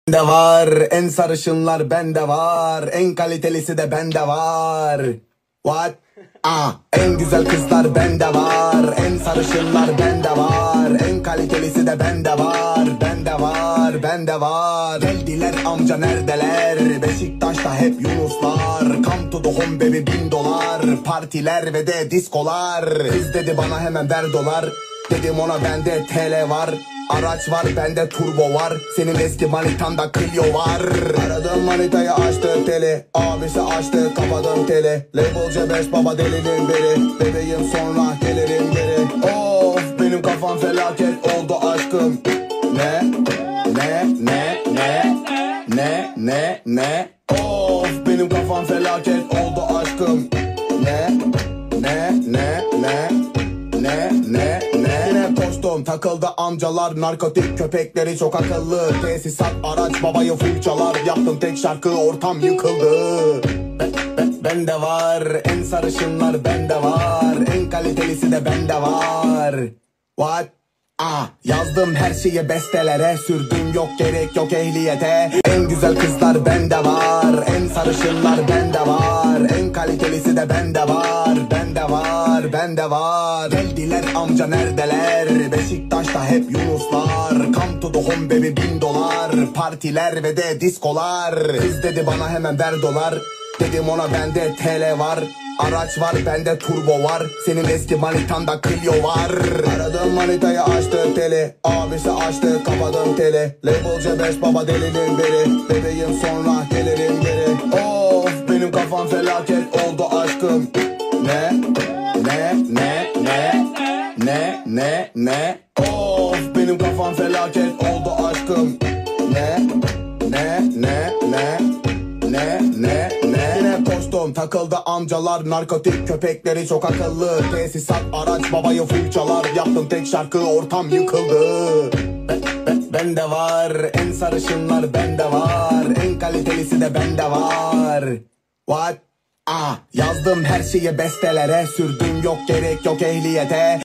Bende var, en sarışınlar bende var, en kalitelisi de bende var. What? En güzel kızlar bende var, en sarışınlar bende var, en kalitelisi de bende var, bende var, bende var. Geldiler amca neredeler? Beşiktaş'ta hep Yunuslar. Come to the home baby, $1000. Partiler ve de diskolar. Kız dedi bana hemen ver dolar. Dedim ona bende TL var. Araç var bende turbo var. Senin eski manitanda Clio var. Aradığım manitayı açtı teli. Abisi açtı kapadım teli. Label C5 baba delinin biri. Bebeğim sonra gelirim geri. Of benim kafam felaket oldu aşkım. Ne Of benim kafam felaket oldu aşkım. Ne koştum takıldı amcalar, narkotik köpekleri çok akıllı. Tesisat araç babayı full çalar. Yaptım tek şarkı ortam yıkıldı. Bende var, en sarışınlar bende var, en kalitelisi de bende var. What? Yazdım her şeyi bestelere, sürdüm yok gerek yok ehliyete. En güzel kızlar bende var, en sarışınlar bende var, en kalitelisi de bende var, bende var, bende var. Geldiler amca neredeler? Beşiktaş'ta hep Yunuslar. Come to the home baby, $1000. Partiler ve de diskolar. Kız dedi bana hemen ver dolar. Dedim ona bende TL var. Araç var bende turbo var. Senin eski manitanda Clio var. Aradığım manitayı açtı teli. Abisi açtı kapadım teli. Label C5 baba delinin biri. Bebeğim sonra gelirim geri. Of benim kafam felaket oldu aşkım. Ne Of benim kafam felaket oldu aşkım. Ne koştum takıldı amcalar, narkotik köpekleri çok akıllı. Tesisat araç babayı full çalar. Yaptım tek şarkı ortam yıkıldı. Bende var, en sarışınlar bende var, en kalitelisi de bende var. What? Yazdım her şeyi bestelere, sürdüm yok gerek yok ehliyete.